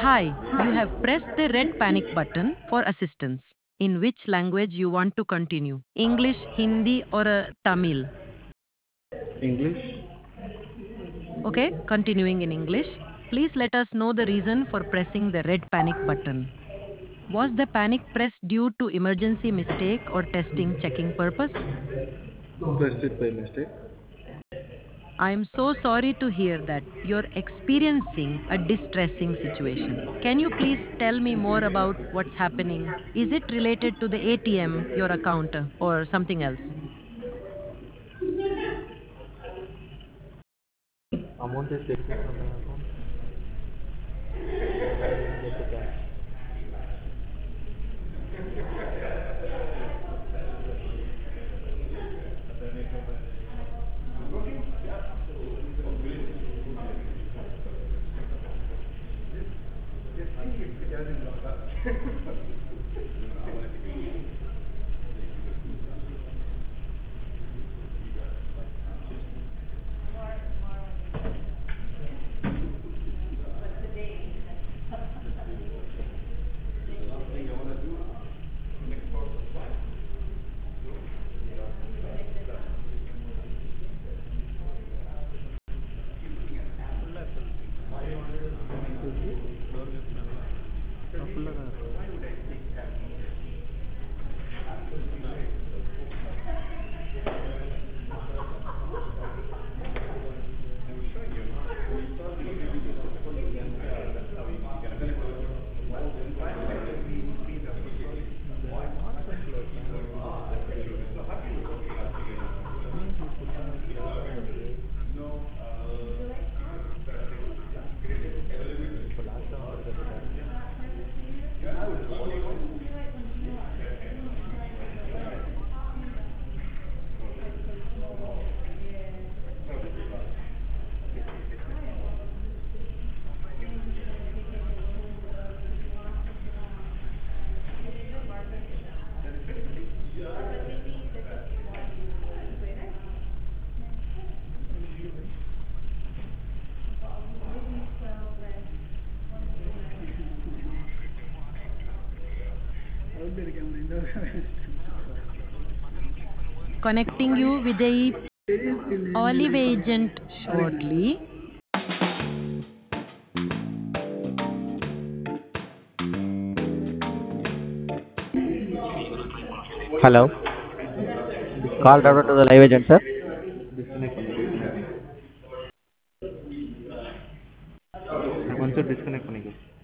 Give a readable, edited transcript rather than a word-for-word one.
Hi, you have pressed the red panic button for assistance. In which language you want to continue? English, Hindi, or Tamil? English. Okay, continuing in English. Please let us know the reason for pressing the red panic button. Was the panic pressed due to emergency mistake or testing checking purpose? Pressed it by mistake. I am so sorry to hear that you're experiencing a distressing situation. Can you please tell me more about what's happening? Is it related to the ATM, your account, or something else? Amount is taken from my account. Get the cash. Connecting you with the Olive agent shortly. Hello. Call Disconnect router பண்ணிக்கோ. to the live agent, sir. Disconnect பண்ணிக்கோ. கொஞ்சம் disconnect பண்ணிக்கோ.